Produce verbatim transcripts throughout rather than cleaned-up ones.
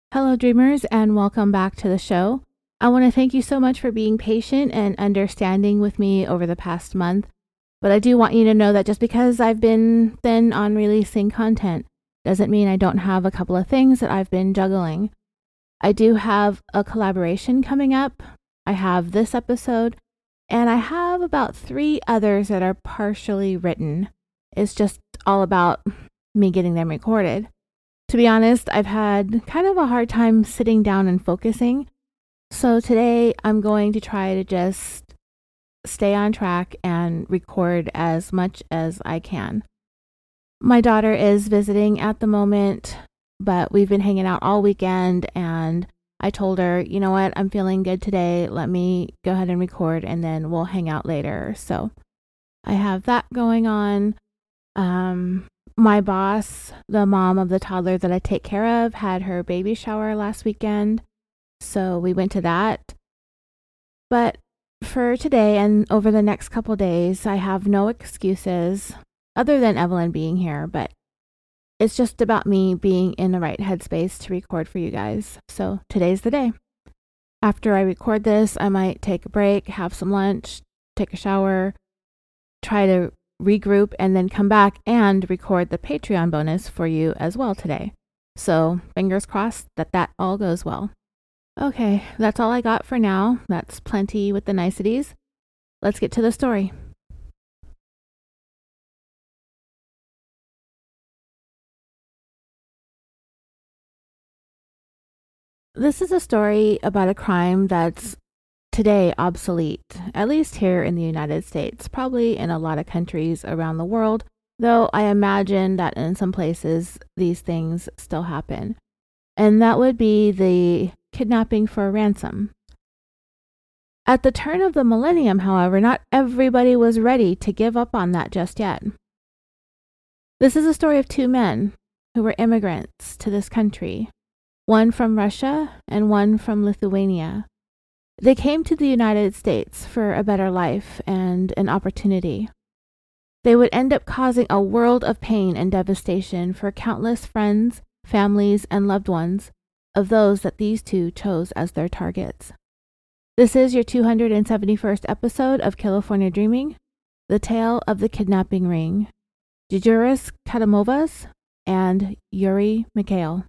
Hello, dreamers, and welcome back to the show. I want to thank you so much for being patient and understanding with me over the past month. But I do want you to know that just because I've been thin on releasing content doesn't mean I don't have a couple of things that I've been juggling. I do have a collaboration coming up. I have this episode, and I have about three others that are partially written. It's just all about me getting them recorded. To be honest, I've had kind of a hard time sitting down and focusing. So today I'm going to try to just stay on track and record as much as I can. My daughter is visiting at the moment, but we've been hanging out all weekend, and I told her, you know what, I'm feeling good today. Let me go ahead and record, and then we'll hang out later. So I have that going on. Um... My boss, the mom of the toddler that I take care of, had her baby shower last weekend, so we went to that. But for today and over the next couple days, I have no excuses other than Evelyn being here, but it's just about me being in the right headspace to record for you guys. So today's the day. After I record this, I might take a break, have some lunch, take a shower, try to regroup, and then come back and record the Patreon bonus for you as well today. So fingers crossed that that all goes well. Okay, that's all I got for now. That's plenty with the niceties. Let's get to the story. This is a story about a crime that's today obsolete, at least here in the United States, probably in a lot of countries around the world, though I imagine that in some places these things still happen. And that would be the kidnapping for ransom. At the turn of the millennium, however, not everybody was ready to give up on that just yet. This is a story of two men who were immigrants to this country, one from Russia and one from Lithuania. They came to the United States for a better life and an opportunity. They would end up causing a world of pain and devastation for countless friends, families, and loved ones of those that these two chose as their targets. This is your two hundred seventy-first episode of California Dreaming, the tale of the kidnapping ring, Juris Katamovas and Yuri Mikhail.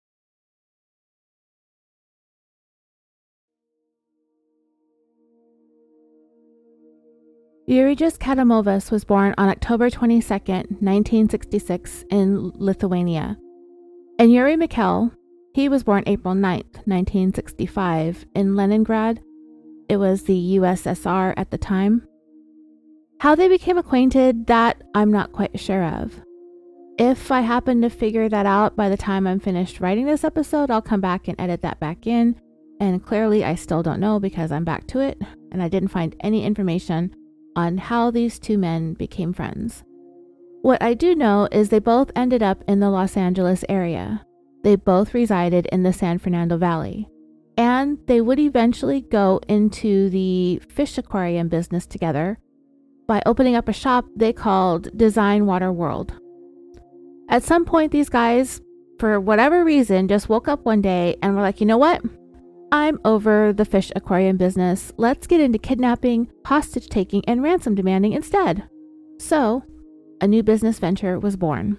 Jurijus Katamovas was born on October twenty-second, nineteen sixty-six in Lithuania. And Yuri Mikhail, he was born April ninth, nineteen sixty-five in Leningrad. It was the U S S R at the time. How they became acquainted, that I'm not quite sure of. If I happen to figure that out by the time I'm finished writing this episode, I'll come back and edit that back in. And clearly I still don't know because I'm back to it, and I didn't find any information on how these two men became friends. What I do know is they both ended up in the Los Angeles area. They both resided in the San Fernando Valley, and they would eventually go into the fish aquarium business together by opening up a shop they called Design Water World. At some point, these guys, for whatever reason, just woke up one day and were like, you know what? I'm over the fish aquarium business. Let's get into kidnapping, hostage taking, and ransom demanding instead. So, a new business venture was born.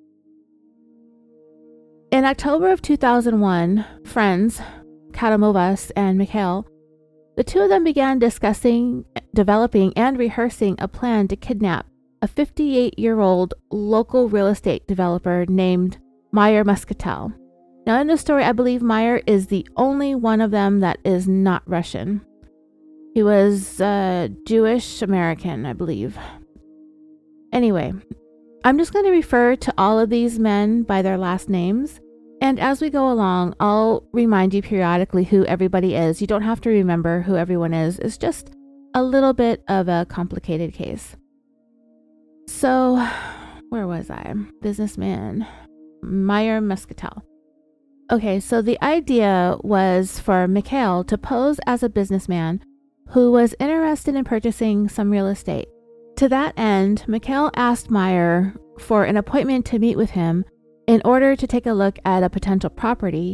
In October of two thousand one, friends, Katamovas and Mikhail, the two of them began discussing, developing, and rehearsing a plan to kidnap a fifty-eight-year-old local real estate developer named Meyer Muscatel. Now, in this story, I believe Meyer is the only one of them that is not Russian. He was uh, Jewish American, I believe. Anyway, I'm just going to refer to all of these men by their last names. And as we go along, I'll remind you periodically who everybody is. You don't have to remember who everyone is. It's just a little bit of a complicated case. So, where was I? Businessman. Meyer Muscatel. Okay, so the idea was for Mikhail to pose as a businessman who was interested in purchasing some real estate. To that end, Mikhail asked Meyer for an appointment to meet with him in order to take a look at a potential property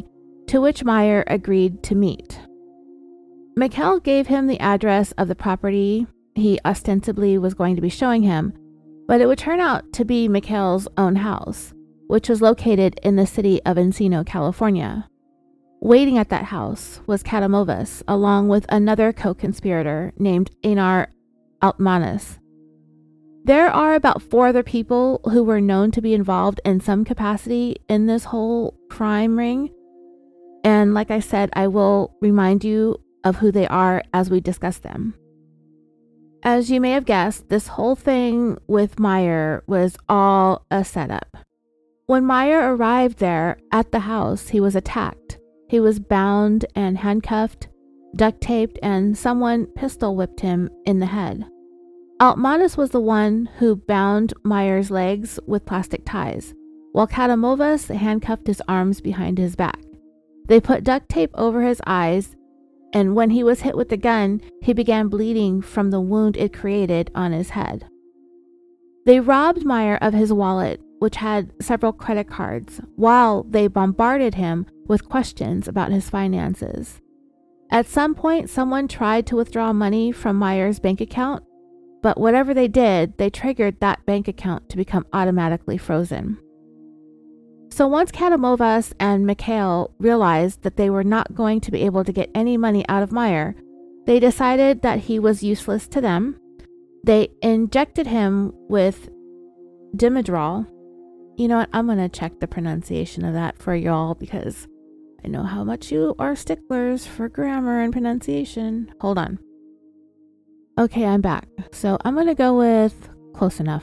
to which Meyer agreed to meet. Mikhail gave him the address of the property he ostensibly was going to be showing him, but it would turn out to be Mikhail's own house, which was located in the city of Encino, California. Waiting at that house was Katamovas, along with another co-conspirator named Einar Altmanis. There are about four other people who were known to be involved in some capacity in this whole crime ring. And like I said, I will remind you of who they are as we discuss them. As you may have guessed, this whole thing with Meyer was all a setup. When Meyer arrived there at the house, he was attacked. He was bound and handcuffed, duct taped, and someone pistol whipped him in the head. Altmanis was the one who bound Meyer's legs with plastic ties, while Katamovas handcuffed his arms behind his back. They put duct tape over his eyes, and when he was hit with the gun, he began bleeding from the wound it created on his head. They robbed Meyer of his wallet, which had several credit cards, while they bombarded him with questions about his finances. At some point, someone tried to withdraw money from Meyer's bank account, but whatever they did, they triggered that bank account to become automatically frozen. So once Katamovas and Mikhail realized that they were not going to be able to get any money out of Meyer, they decided that he was useless to them. They injected him with Dimidrol. You know what? I'm going to check the pronunciation of that for y'all because I know how much you are sticklers for grammar and pronunciation. Hold on. Okay, I'm back. So I'm going to go with close enough.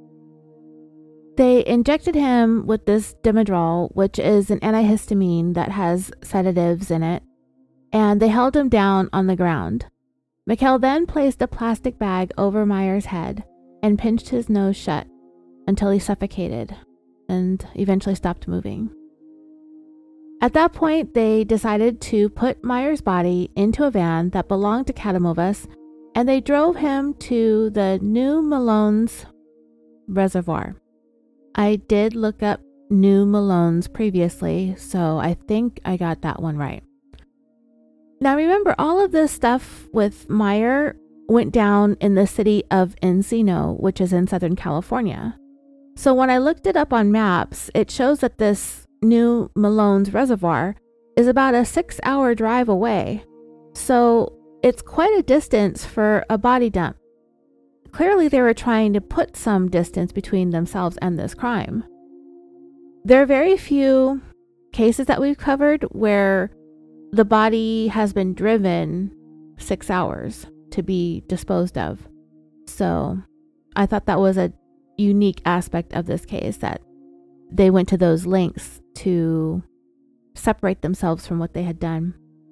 They injected him with this Dimidrol, which is an antihistamine that has sedatives in it, and they held him down on the ground. Mikhail then placed a plastic bag over Meyer's head and pinched his nose shut until he suffocated and eventually stopped moving. At that point, they decided to put Meyer's body into a van that belonged to Katamovas, and they drove him to the New Malones Reservoir. I did look up New Malones previously, so I think I got that one right. Now remember, all of this stuff with Meyer went down in the city of Encino, which is in Southern California. So when I looked it up on maps, it shows that this New Malones Reservoir is about a six-hour drive away. So it's quite a distance for a body dump. Clearly, they were trying to put some distance between themselves and this crime. There are very few cases that we've covered where the body has been driven six hours to be disposed of. So I thought that was a unique aspect of this case, that they went to those lengths to separate themselves from what they had done.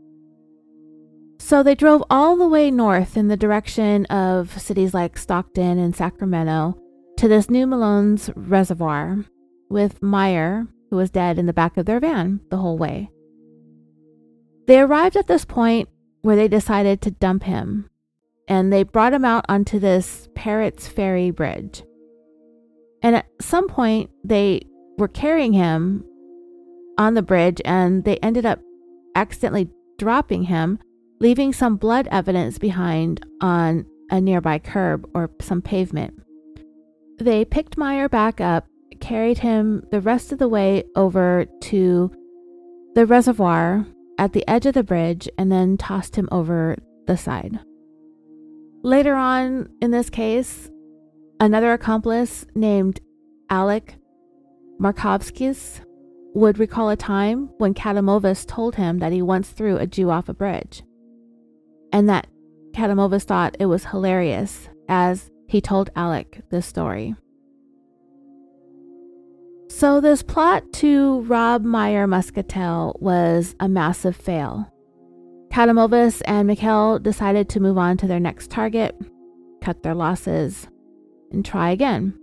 So they drove all the way north in the direction of cities like Stockton and Sacramento to this New Malones Reservoir with Meyer, who was dead, in the back of their van the whole way. They arrived at this point where they decided to dump him, and they brought him out onto this Parrots Ferry Bridge. And at some point, they were carrying him on the bridge, and they ended up accidentally dropping him, leaving some blood evidence behind on a nearby curb or some pavement. They picked Meyer back up, carried him the rest of the way over to the reservoir at the edge of the bridge, and then tossed him over the side. Later on in this case, another accomplice named Alec Markovskis would recall a time when Katamovas told him that he once threw a Jew off a bridge, and that Katamovas thought it was hilarious as he told Alec this story. So this plot to rob Meyer Muscatel was a massive fail. Katamovas and Mikhail decided to move on to their next target, cut their losses, and try again.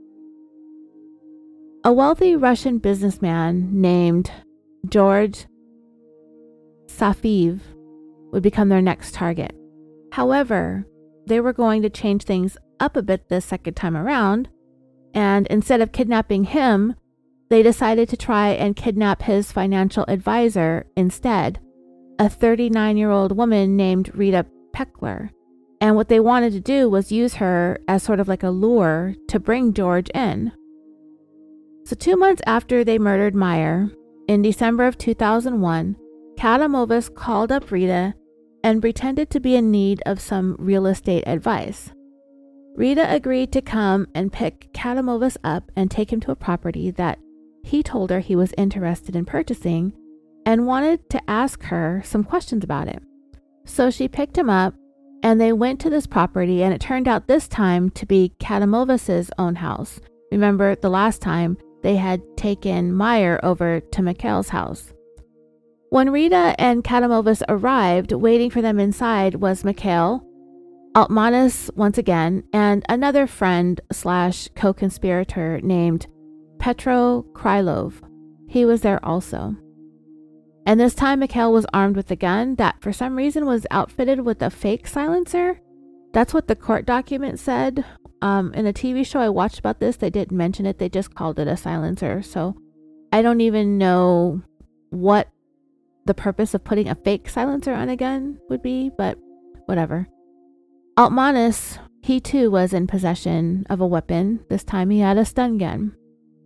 A wealthy Russian businessman named George Safiv would become their next target. However, they were going to change things up a bit this second time around, and instead of kidnapping him, they decided to try and kidnap his financial advisor instead, a thirty-nine-year-old woman named Rita Peckler. And what they wanted to do was use her as sort of like a lure to bring George in. So two months after they murdered Meyer, in December of two thousand one, Katamovas called up Rita and pretended to be in need of some real estate advice. Rita agreed to come and pick Katamovas up and take him to a property that he told her he was interested in purchasing and wanted to ask her some questions about it. So she picked him up and they went to this property, and it turned out this time to be Katamovas' own house. Remember, the last time they had taken Meyer over to Mikhail's house. When Rita and Katamovas arrived, waiting for them inside was Mikhail, Altmanis once again, and another friend slash co-conspirator named Petro Krylov. He was there also. And this time Mikhail was armed with a gun that for some reason was outfitted with a fake silencer. That's what the court document said. Um, in a T V show I watched about this, they didn't mention it. They just called it a silencer. So I don't even know what the purpose of putting a fake silencer on a gun would be, but whatever. Altmanis, he too was in possession of a weapon. This time he had a stun gun.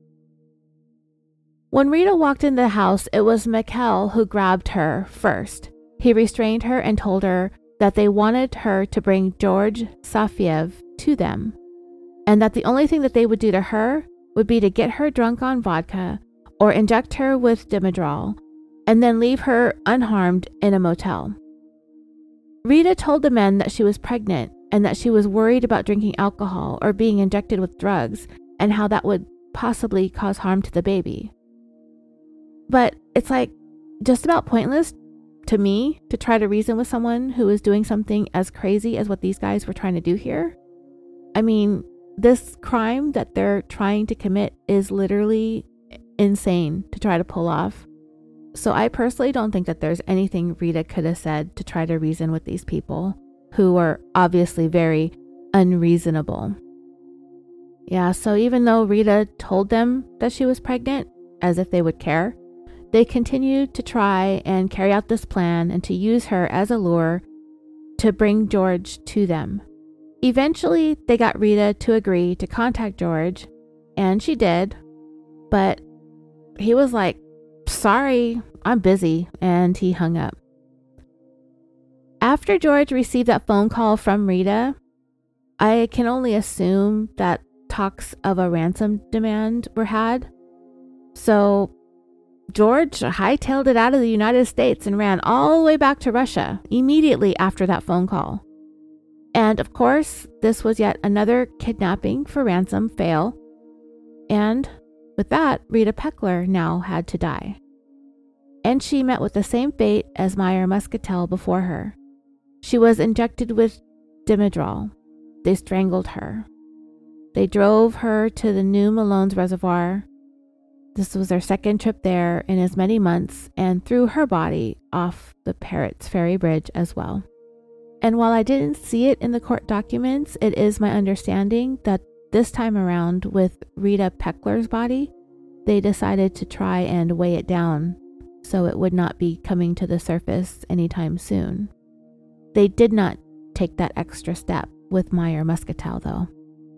When Rita walked into the house, it was Mikhail who grabbed her first. He restrained her and told her that they wanted her to bring George Safiev to them, and that the only thing that they would do to her would be to get her drunk on vodka or inject her with Dimodrol, and then leave her unharmed in a motel. Rita told the men that she was pregnant and that she was worried about drinking alcohol or being injected with drugs and how that would possibly cause harm to the baby. But it's like just about pointless to me to try to reason with someone who is doing something as crazy as what these guys were trying to do here. I mean, this crime that they're trying to commit is literally insane to try to pull off. So I personally don't think that there's anything Rita could have said to try to reason with these people who are obviously very unreasonable. Yeah, so even though Rita told them that she was pregnant, as if they would care, they continued to try and carry out this plan and to use her as a lure to bring George to them. Eventually, they got Rita to agree to contact George, and she did, but he was like, "Sorry, I'm busy," and he hung up. After George received that phone call from Rita, I can only assume that talks of a ransom demand were had. So George hightailed it out of the United States and ran all the way back to Russia immediately after that phone call. And of course, this was yet another kidnapping for ransom fail. And with that, Rita Peckler now had to die. And she met with the same fate as Meyer Muscatel before her. She was injected with Dimodrol. They strangled her. They drove her to the New Malones Reservoir. This was their second trip there in as many months, and threw her body off the Parrots Ferry Bridge as well. And while I didn't see it in the court documents, it is my understanding that this time around with Rita Peckler's body, they decided to try and weigh it down so it would not be coming to the surface anytime soon. They did not take that extra step with Meyer Muscatel, though.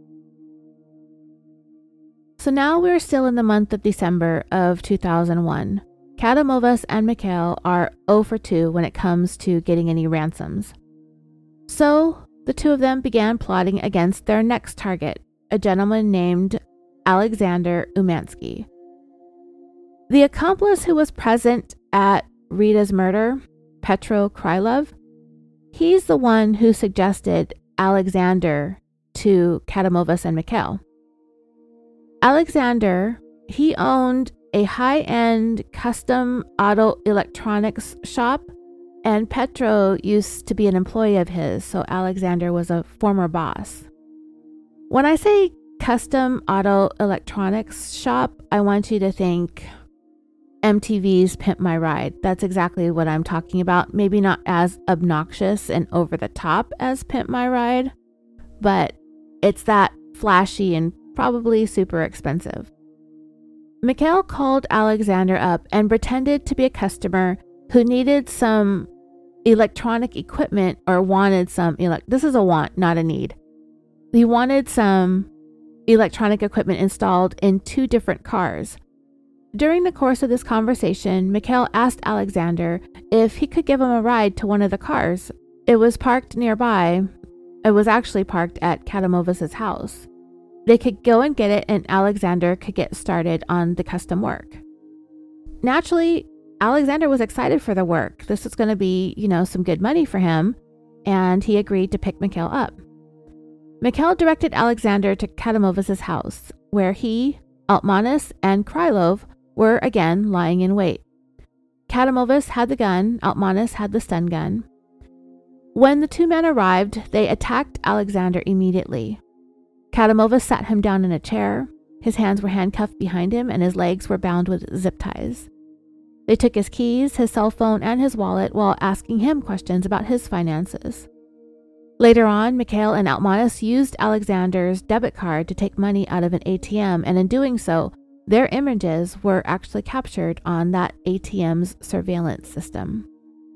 So now we're still in the month of December of two thousand one. Katamovas and Mikhail are zero for two when it comes to getting any ransoms. So the two of them began plotting against their next target, a gentleman named Alexander Umansky. The accomplice who was present at Rita's murder, Petro Krylov, he's the one who suggested Alexander to Katamovas and Mikhail. Alexander, he owned a high-end custom auto electronics shop, and Petro used to be an employee of his, so Alexander was a former boss. When I say custom auto electronics shop, I want you to think M T V's Pimp My Ride. That's exactly what I'm talking about. Maybe not as obnoxious and over the top as Pimp My Ride, but it's that flashy and probably super expensive. Mikhail called Alexander up and pretended to be a customer who needed some electronic equipment or wanted some, elec- this is a want, not a need. He wanted some electronic equipment installed in two different cars. During the course of this conversation, Mikhail asked Alexander if he could give him a ride to one of the cars. It was parked nearby. It was actually parked at Katamovas' house. They could go and get it, and Alexander could get started on the custom work. Naturally, Alexander was excited for the work. This was going to be, you know, some good money for him, and he agreed to pick Mikhail up. Mikhail directed Alexander to Katamovas' house, where he, Altmanas, and Krylov were again lying in wait. Katamovas had the gun, Altmanas had the stun gun. When the two men arrived, they attacked Alexander immediately. Katamovas sat him down in a chair. His hands were handcuffed behind him, and his legs were bound with zip ties. They took his keys, his cell phone, and his wallet while asking him questions about his finances. Later on, Mikhail and Altmanas used Alexander's debit card to take money out of an A T M, and in doing so, their images were actually captured on that A T M's surveillance system.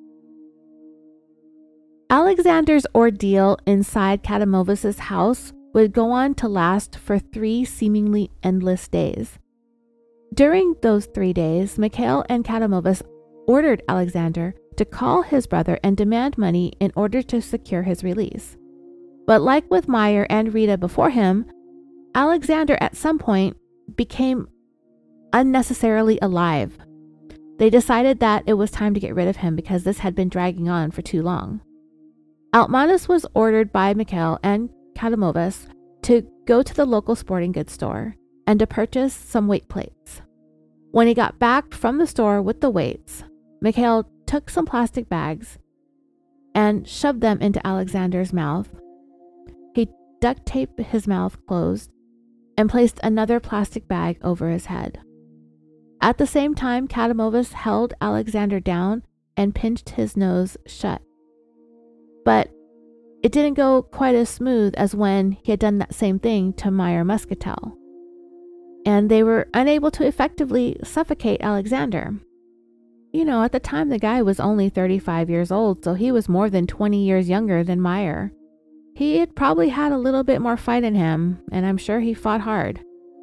Alexander's ordeal inside Katamovas' house would go on to last for three seemingly endless days. During those three days, Mikhail and Katamovas ordered Alexander to call his brother and demand money in order to secure his release. But like with Meyer and Rita before him, Alexander at some point became unnecessarily alive. They decided that it was time to get rid of him because this had been dragging on for too long. Altmanas was ordered by Mikhail and Katamovas to go to the local sporting goods store and to purchase some weight plates. When he got back from the store with the weights, Mikhail took some plastic bags and shoved them into Alexander's mouth. He duct taped his mouth closed and placed another plastic bag over his head. At the same time, Katamovas held Alexander down and pinched his nose shut. But it didn't go quite as smooth as when he had done that same thing to Meyer Muscatel. And they were unable to effectively suffocate Alexander. You know, at the time the guy was only thirty-five years old, so he was more than twenty years younger than Meyer. He had probably had a little bit more fight in him, and I'm sure he fought hard.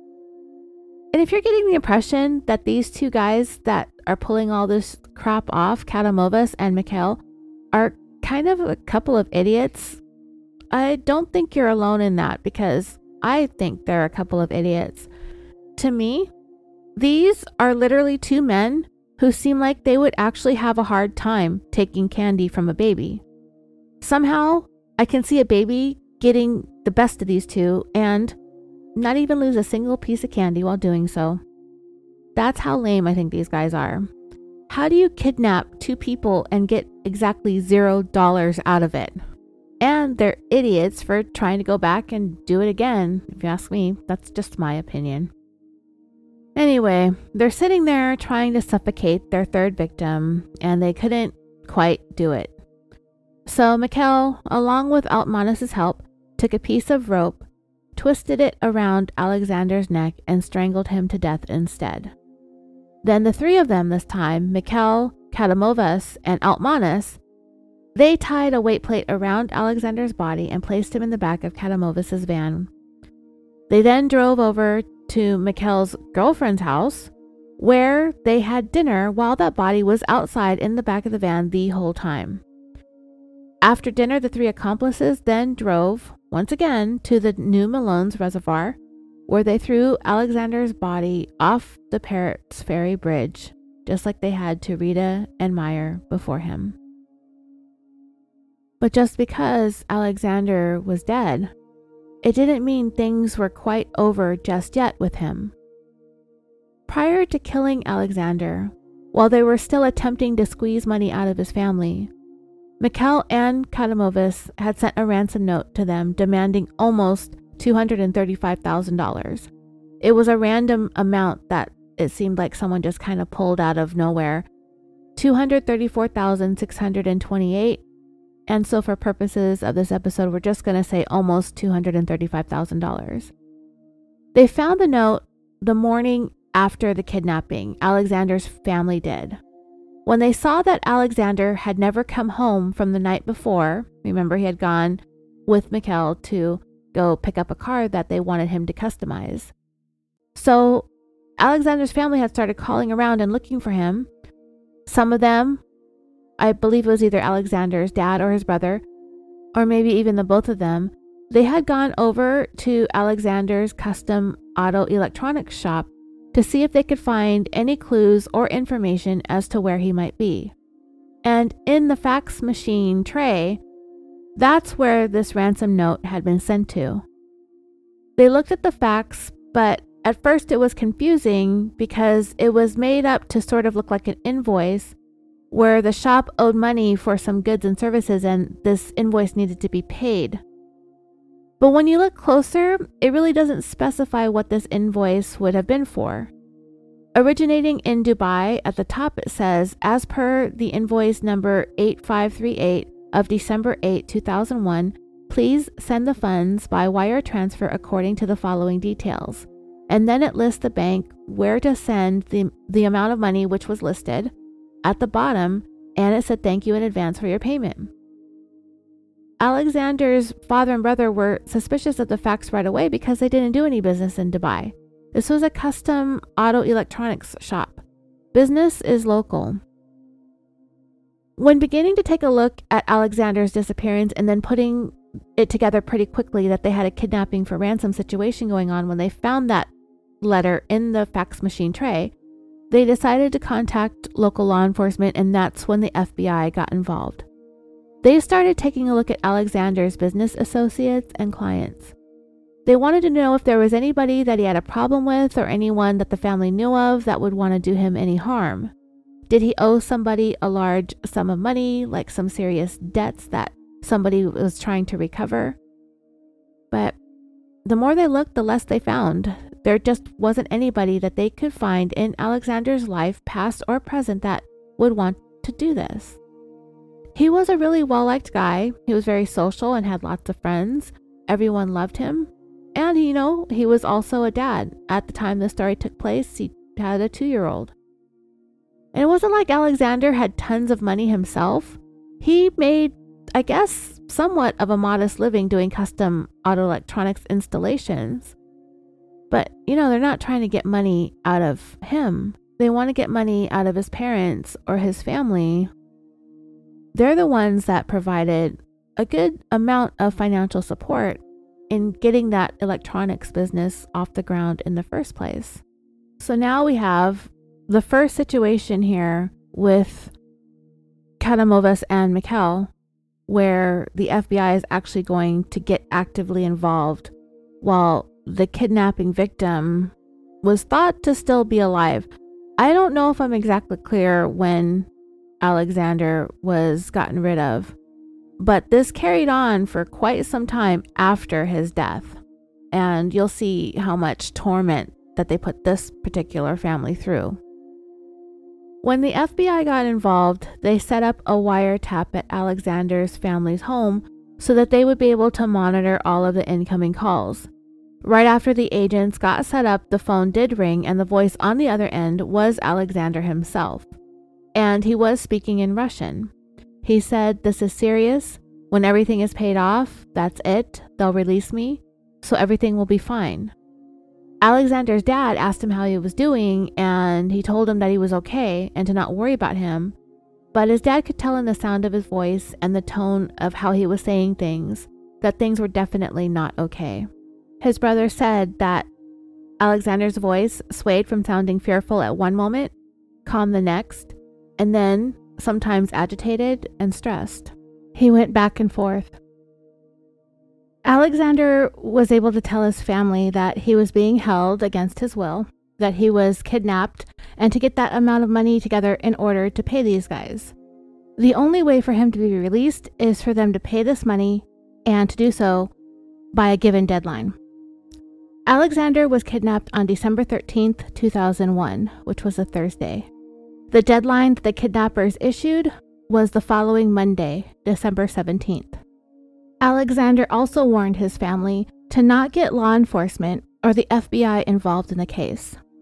And if you're getting the impression that these two guys that are pulling all this crap off, Katamovas and Mikhail, are kind of a couple of idiots, I don't think you're alone in that, because I think they're a couple of idiots. To me, these are literally two men who seem like they would actually have a hard time taking candy from a baby. Somehow, I can see a baby getting the best of these two and not even lose a single piece of candy while doing so. That's how lame I think these guys are. How do you kidnap two people and get exactly zero dollars out of it? And they're idiots for trying to go back and do it again. If you ask me, that's just my opinion. Anyway, they're sitting there trying to suffocate their third victim, and they couldn't quite do it. So Mikhail, along with Altmanas' help, took a piece of rope, twisted it around Alexander's neck, and strangled him to death instead. Then the three of them this time, Mikhail, Katamovas, and Altmanas, they tied a weight plate around Alexander's body and placed him in the back of Katamovas' van. They then drove over to Mikhail's girlfriend's house, where they had dinner while that body was outside in the back of the van the whole time. After dinner, the three accomplices then drove, once again, to the New Malone's reservoir, where they threw Alexander's body off the Parrots Ferry Bridge, just like they had to Rita and Meyer before him. But just because Alexander was dead, it didn't mean things were quite over just yet with him. Prior to killing Alexander, while they were still attempting to squeeze money out of his family, Mikhail and Katamovas had sent a ransom note to them demanding almost two hundred thirty-five thousand dollars. It was a random amount that it seemed like someone just kind of pulled out of nowhere. two hundred thirty-four thousand six hundred twenty-eight dollars. And so for purposes of this episode, we're just going to say almost two hundred thirty-five thousand dollars. They found the note the morning after the kidnapping. Alexander's family did. When they saw that Alexander had never come home from the night before, remember he had gone with Mikkel to go pick up a car that they wanted him to customize. So Alexander's family had started calling around and looking for him. Some of them, I believe it was either Alexander's dad or his brother, or maybe even the both of them, they had gone over to Alexander's custom auto electronics shop to see if they could find any clues or information as to where he might be. And in the fax machine tray, that's where this ransom note had been sent to. They looked at the fax, but at first it was confusing because it was made up to sort of look like an invoice where the shop owed money for some goods and services and this invoice needed to be paid. But when you look closer, it really doesn't specify what this invoice would have been for. Originating in Dubai, at the top it says, as per the invoice number eight five three eight of December eighth, two thousand one, please send the funds by wire transfer according to the following details. And then it lists the bank where to send the, the amount of money which was listed at the bottom, and it said thank you in advance for your payment. Alexander's father and brother were suspicious of the fax right away because they didn't do any business in Dubai. This was a custom auto electronics shop. Business is local. When beginning to take a look at Alexander's disappearance and then putting it together pretty quickly that they had a kidnapping for ransom situation going on, when they found that letter in the fax machine tray, they decided to contact local law enforcement, and that's when the F B I got involved. They started taking a look at Alexander's business associates and clients. They wanted to know if there was anybody that he had a problem with or anyone that the family knew of that would want to do him any harm. Did he owe somebody a large sum of money, like some serious debts that somebody was trying to recover? But the more they looked, the less they found. There just wasn't anybody that they could find in Alexander's life, past or present, that would want to do this. He was a really well-liked guy. He was very social and had lots of friends. Everyone loved him. And, you know, he was also a dad. At the time the story took place, he had a two-year-old. And it wasn't like Alexander had tons of money himself. He made, I guess, somewhat of a modest living doing custom auto electronics installations. But, you know, they're not trying to get money out of him. They want to get money out of his parents or his family. They're the ones that provided a good amount of financial support in getting that electronics business off the ground in the first place. So now we have the first situation here with Karamovas and Mikkel, where the F B I is actually going to get actively involved while the kidnapping victim was thought to still be alive. I don't know if I'm exactly clear when Alexander was gotten rid of, but this carried on for quite some time after his death, and you'll see how much torment that they put this particular family through. When the F B I got involved, they set up a wiretap at Alexander's family's home so that they would be able to monitor all of the incoming calls. Right after the agents got set up, the phone did ring, and the voice on the other end was Alexander himself. And he was speaking in Russian. He said, "This is serious. When everything is paid off, that's it. They'll release me, so everything will be fine." Alexander's dad asked him how he was doing, and he told him that he was okay and to not worry about him. But his dad could tell in the sound of his voice and the tone of how he was saying things that things were definitely not okay. His brother said that Alexander's voice swayed from sounding fearful at one moment, calm the next, and then sometimes agitated and stressed. He went back and forth. Alexander was able to tell his family that he was being held against his will, that he was kidnapped, and to get that amount of money together in order to pay these guys. The only way for him to be released is for them to pay this money, and to do so by a given deadline. Alexander was kidnapped on December thirteenth, two thousand one, which was a Thursday. The deadline that the kidnappers issued was the following Monday, December seventeenth. Alexander also warned his family to not get law enforcement or the F B I involved in the case.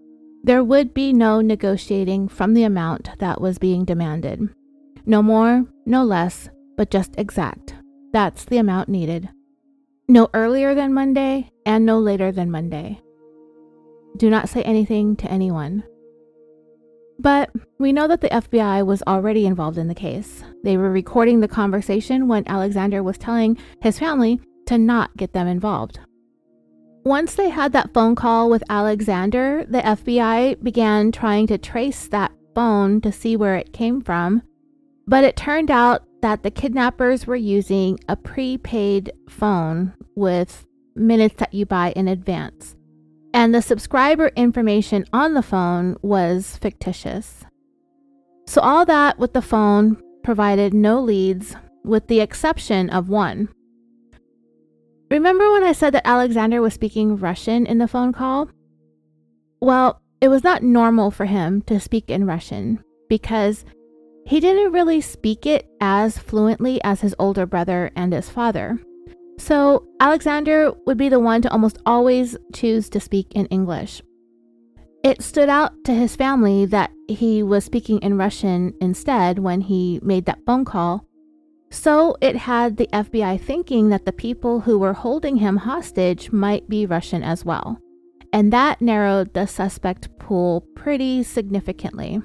There would be no negotiating from the amount that was being demanded. No more, no less, but just exact. That's the amount needed. No earlier than Monday and no later than Monday. Do not say anything to anyone. But we know that the F B I was already involved in the case. They were recording the conversation when Alexander was telling his family to not get them involved. Once they had that phone call with Alexander, the F B I began trying to trace that phone to see where it came from, but it turned out that the kidnappers were using a prepaid phone with minutes that you buy in advance, and the subscriber information on the phone was fictitious. So all that with the phone provided no leads, with the exception of one. Remember when I said that Alexander was speaking Russian in the phone call? Well, it was not normal for him to speak in Russian because he didn't really speak it as fluently as his older brother and his father. So Alexander would be the one to almost always choose to speak in English. It stood out to his family that he was speaking in Russian instead when he made that phone call. So it had the F B I thinking that the people who were holding him hostage might be Russian as well. And that narrowed the suspect pool pretty significantly.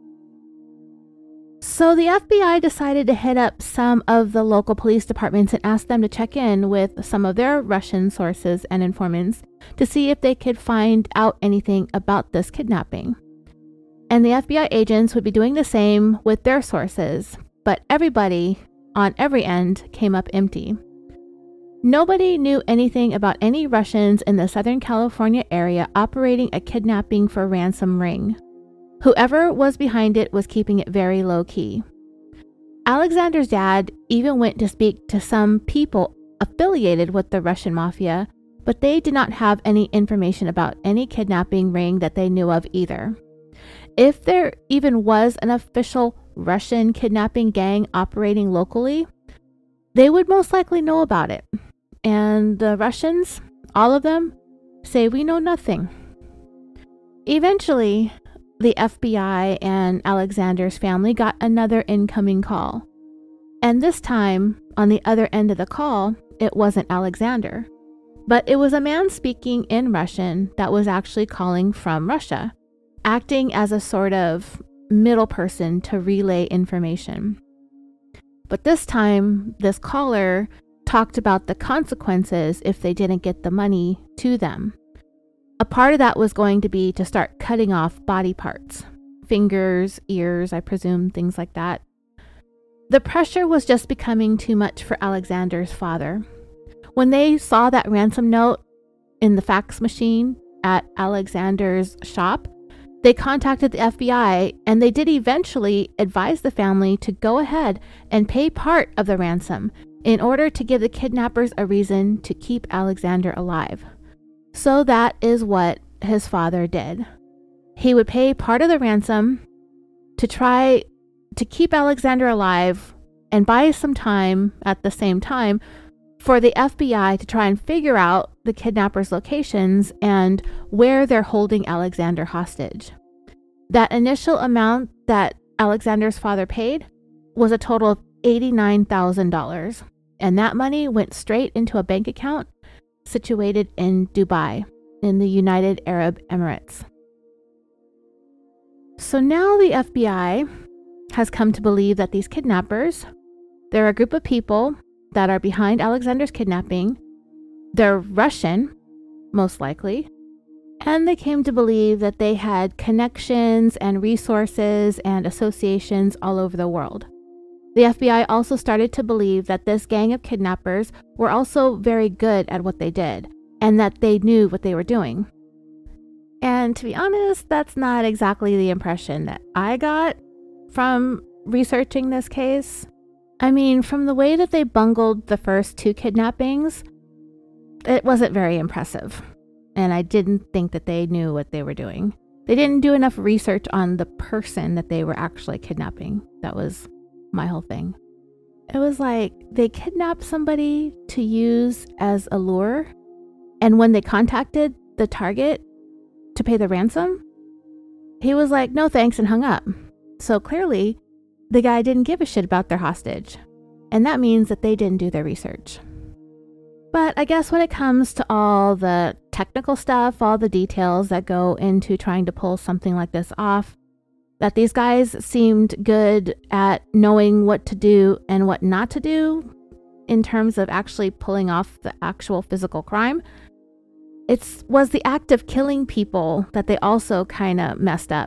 So the F B I decided to hit up some of the local police departments and ask them to check in with some of their Russian sources and informants to see if they could find out anything about this kidnapping. And the F B I agents would be doing the same with their sources, but everybody on every end came up empty. Nobody knew anything about any Russians in the Southern California area operating a kidnapping for ransom ring. Whoever was behind it was keeping it very low-key. Alexander's dad even went to speak to some people affiliated with the Russian mafia, but they did not have any information about any kidnapping ring that they knew of either. If there even was an official Russian kidnapping gang operating locally, they would most likely know about it. And the Russians, all of them, say we know nothing. Eventually, the F B I and Alexander's family got another incoming call. And this time, on the other end of the call, it wasn't Alexander, but it was a man speaking in Russian that was actually calling from Russia, acting as a sort of middle person to relay information. But this time, this caller talked about the consequences if they didn't get the money to them. A part of that was going to be to start cutting off body parts, fingers, ears, I presume, things like that. The pressure was just becoming too much for Alexander's father. When they saw that ransom note in the fax machine at Alexander's shop, they contacted the F B I, and they did eventually advise the family to go ahead and pay part of the ransom in order to give the kidnappers a reason to keep Alexander alive. So that is what his father did. He would pay part of the ransom to try to keep Alexander alive and buy some time at the same time for the F B I to try and figure out the kidnappers' locations and where they're holding Alexander hostage. That initial amount that Alexander's father paid was a total of eighty-nine thousand dollars, and that money went straight into a bank account situated in Dubai, in the United Arab Emirates. So now the F B I has come to believe that these kidnappers, they're a group of people that are behind Alexander's kidnapping. They're Russian, most likely, and they came to believe that they had connections and resources and associations all over the world. The F B I also started to believe that this gang of kidnappers were also very good at what they did, and that they knew what they were doing. And to be honest, that's not exactly the impression that I got from researching this case. I mean, from the way that they bungled the first two kidnappings, it wasn't very impressive. And I didn't think that they knew what they were doing. They didn't do enough research on the person that they were actually kidnapping. That was my whole thing. It was like they kidnapped somebody to use as a lure, and when they contacted the target to pay the ransom, He was like, no thanks, and hung up. So clearly, the guy didn't give a shit about their hostage. And that means that they didn't do their research. But I guess when it comes to all the technical stuff, all the details that go into trying to pull something like this off, that these guys seemed good at knowing what to do and what not to do in terms of actually pulling off the actual physical crime. It was the act of killing people that they also kind of messed up.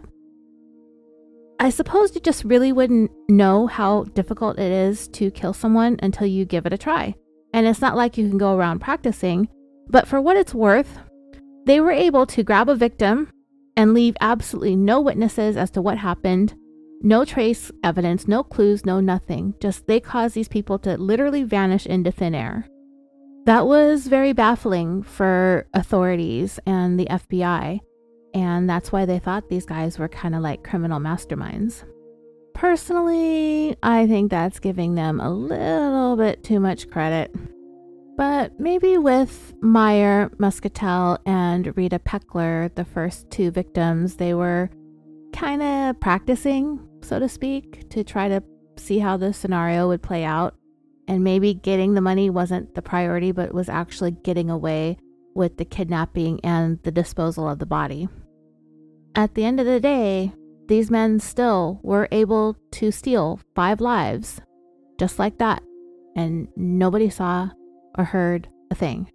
I suppose you just really wouldn't know how difficult it is to kill someone until you give it a try. And it's not like you can go around practicing, but for what it's worth, they were able to grab a victim and leave absolutely no witnesses as to what happened, no trace evidence, no clues, no nothing. Just they caused these people to literally vanish into thin air. That was very baffling for authorities and the F B I, and that's why they thought these guys were kind of like criminal masterminds. Personally, I think that's giving them a little bit too much credit. But maybe with Meyer Muscatel and Rita Peckler, the first two victims, they were kind of practicing, so to speak, to try to see how the scenario would play out. And maybe getting the money wasn't the priority, but was actually getting away with the kidnapping and the disposal of the body. At the end of the day, these men still were able to steal five lives, just like that, and nobody saw or heard a thing.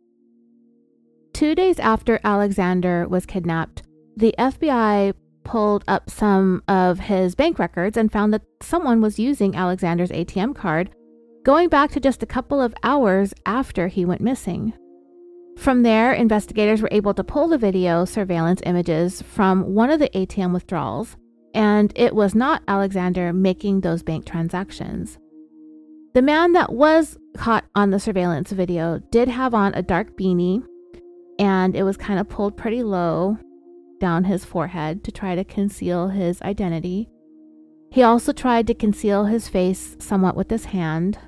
Two days after Alexander was kidnapped, the F B I pulled up some of his bank records and found that someone was using Alexander's A T M card going back to just a couple of hours after he went missing. From there, investigators were able to pull the video surveillance images from one of the A T M withdrawals, and it was not Alexander making those bank transactions. The man that was caught on the surveillance video did have on a dark beanie, and it was kind of pulled pretty low down his forehead to try to conceal his identity. He also tried to conceal his face somewhat with his hand.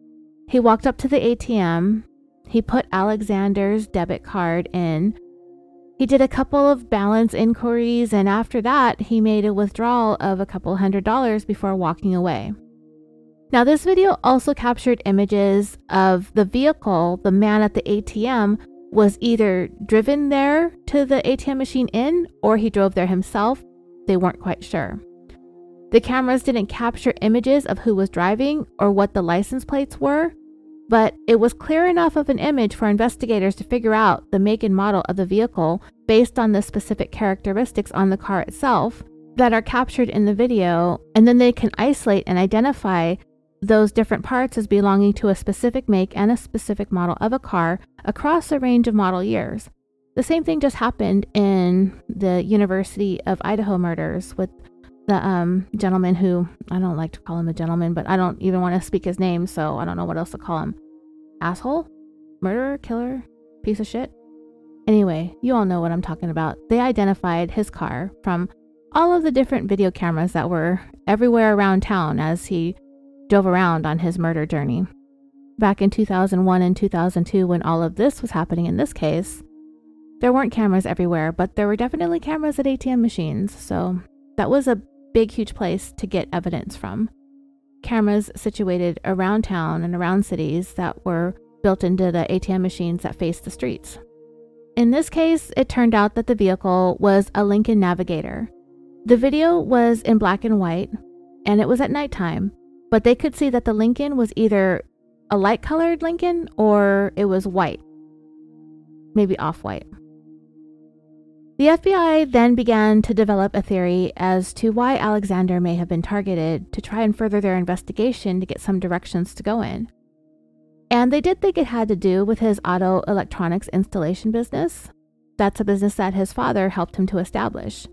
He walked up to the A T M. He put Alexander's debit card in. He did a couple of balance inquiries, and after that, he made a withdrawal of a couple hundred dollars before walking away. Now, this video also captured images of the vehicle the man at the A T M was either driven there to the A T M machine in, or he drove there himself. They weren't quite sure. The cameras didn't capture images of who was driving or what the license plates were, but it was clear enough of an image for investigators to figure out the make and model of the vehicle based on the specific characteristics on the car itself that are captured in the video, and then they can isolate and identify those different parts as belonging to a specific make and a specific model of a car across a range of model years. The same thing just happened in the University of Idaho murders with the um, gentleman who, I don't like to call him a gentleman, but I don't even want to speak his name, so I don't know what else to call him. Asshole? Murderer? Killer? Piece of shit? Anyway, you all know what I'm talking about. They identified his car from all of the different video cameras that were everywhere around town as he drove around on his murder journey. Back in two thousand one and two thousand two, when all of this was happening in this case, there weren't cameras everywhere, but there were definitely cameras at A T M machines, so that was a big, huge place to get evidence from. Cameras situated around town and around cities that were built into the A T M machines that faced the streets. In this case, it turned out that the vehicle was a Lincoln Navigator. The video was in black and white, and it was at nighttime, but they could see that the Lincoln was either a light-colored Lincoln or it was white, maybe off-white. The F B I then began to develop a theory as to why Alexander may have been targeted to try and further their investigation to get some directions to go in. And they did think it had to do with his auto electronics installation business. That's a business that his father helped him to establish.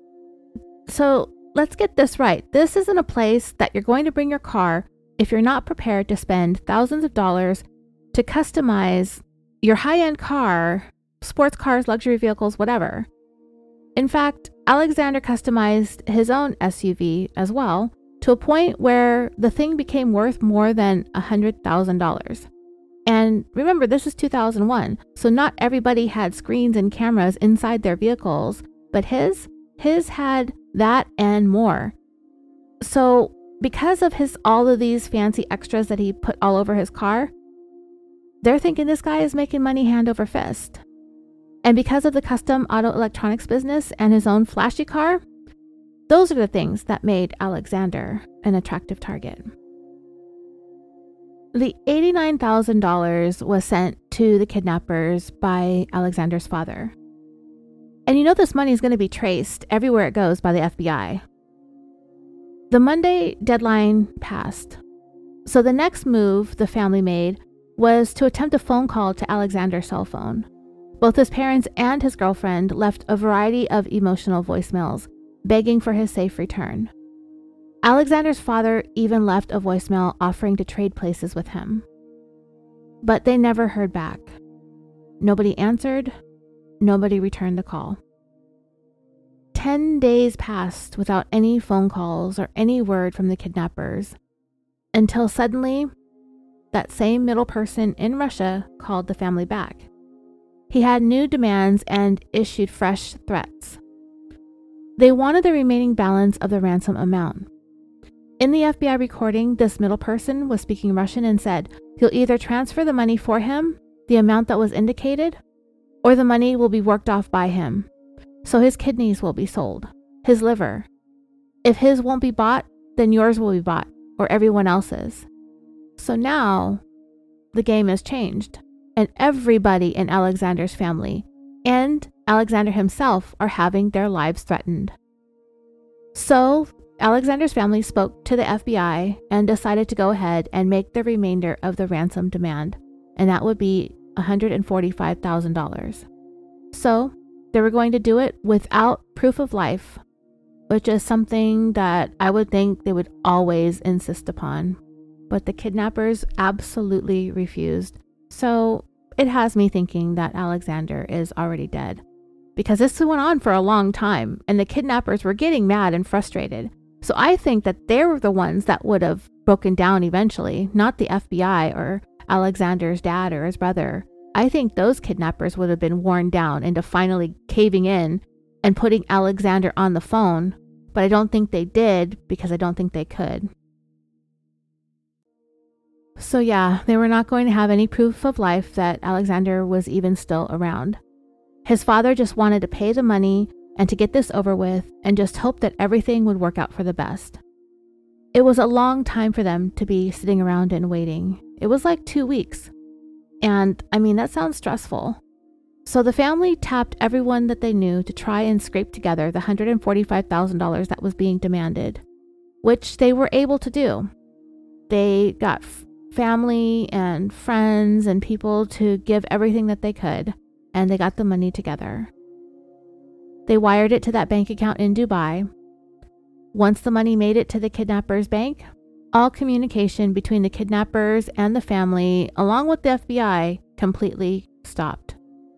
So let's get this right. This isn't a place that you're going to bring your car if you're not prepared to spend thousands of dollars to customize your high-end car, sports cars, luxury vehicles, whatever. In fact, Alexander customized his own S U V as well, to a point where the thing became worth more than one hundred thousand dollars. And remember, this is two thousand one, so not everybody had screens and cameras inside their vehicles, but his, his had that and more. So because of his all of these fancy extras that he put all over his car, they're thinking this guy is making money hand over fist. And because of the custom auto electronics business and his own flashy car, those are the things that made Alexander an attractive target. The eighty-nine thousand dollars was sent to the kidnappers by Alexander's father. And you know this money is going to be traced everywhere it goes by the F B I. The Monday deadline passed. So the next move the family made was to attempt a phone call to Alexander's cell phone. Both his parents and his girlfriend left a variety of emotional voicemails, begging for his safe return. Alexander's father even left a voicemail offering to trade places with him. But they never heard back. Nobody answered. Nobody returned the call. Ten days passed without any phone calls or any word from the kidnappers, until suddenly, that same middle person in Russia called the family back. He had new demands and issued fresh threats. They wanted the remaining balance of the ransom amount. In the F B I recording, this middle person was speaking Russian and said, he'll either transfer the money for him, the amount that was indicated, or the money will be worked off by him. So his kidneys will be sold, his liver. If his won't be bought, then yours will be bought, or everyone else's. So now, the game has changed, and everybody in Alexander's family and Alexander himself are having their lives threatened. So, Alexander's family spoke to the F B I and decided to go ahead and make the remainder of the ransom demand, and that would be one hundred forty-five thousand dollars. So, they were going to do it without proof of life, which is something that I would think they would always insist upon. But the kidnappers absolutely refused. So, it has me thinking that Alexander is already dead, because this went on for a long time and the kidnappers were getting mad and frustrated. So I think that they were the ones that would have broken down eventually, not the F B I or Alexander's dad or his brother. I think those kidnappers would have been worn down into finally caving in and putting Alexander on the phone, but I don't think they did because I don't think they could. So yeah, they were not going to have any proof of life that Alexander was even still around. His father just wanted to pay the money and to get this over with and just hope that everything would work out for the best. It was a long time for them to be sitting around and waiting. It was like two weeks. And I mean, that sounds stressful. So the family tapped everyone that they knew to try and scrape together the one hundred forty-five thousand dollars that was being demanded, which they were able to do. They got f- family and friends and people to give everything that they could, and they got the money together. They wired it to that bank account in Dubai. Once the money made it to the kidnappers' bank, all communication between the kidnappers and the family, along with the F B I, completely stopped.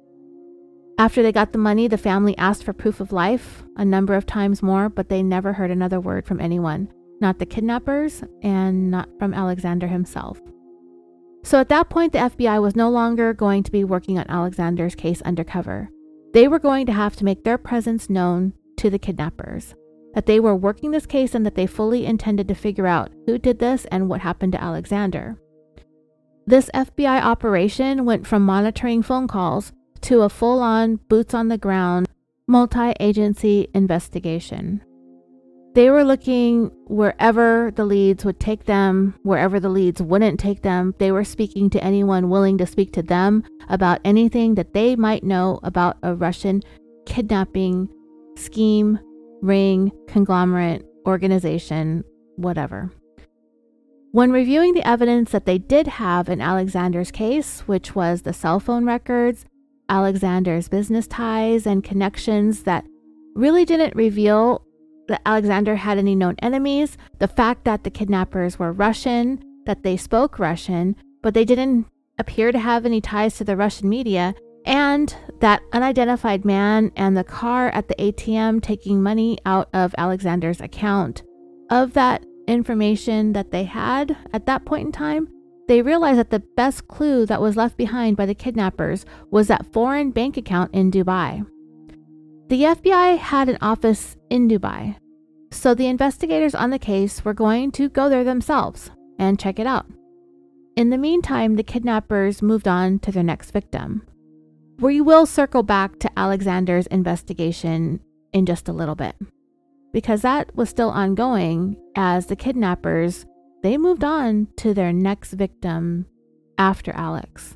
After they got the money, the family asked for proof of life a number of times more, but they never heard another word from anyone, not the kidnappers and not from Alexander himself. So at that point, the F B I was no longer going to be working on Alexander's case undercover. They were going to have to make their presence known to the kidnappers, that they were working this case and that they fully intended to figure out who did this and what happened to Alexander. This F B I operation went from monitoring phone calls to a full-on, boots-on-the-ground, multi-agency investigation. They were looking wherever the leads would take them, wherever the leads wouldn't take them. They were speaking to anyone willing to speak to them about anything that they might know about a Russian kidnapping scheme, ring, conglomerate, organization, whatever. When reviewing the evidence that they did have in Alexander's case, which was the cell phone records, Alexander's business ties and connections that really didn't reveal that Alexander had any known enemies, the fact that the kidnappers were Russian, that they spoke Russian, but they didn't appear to have any ties to the Russian media, and that unidentified man and the car at the A T M taking money out of Alexander's account. Of that information that they had at that point in time, they realized that the best clue that was left behind by the kidnappers was that foreign bank account in Dubai. The F B I had an office in Dubai, so the investigators on the case were going to go there themselves and check it out. In the meantime, the kidnappers moved on to their next victim. We will circle back to Alexander's investigation in just a little bit, because that was still ongoing as the kidnappers, they moved on to their next victim after Alex.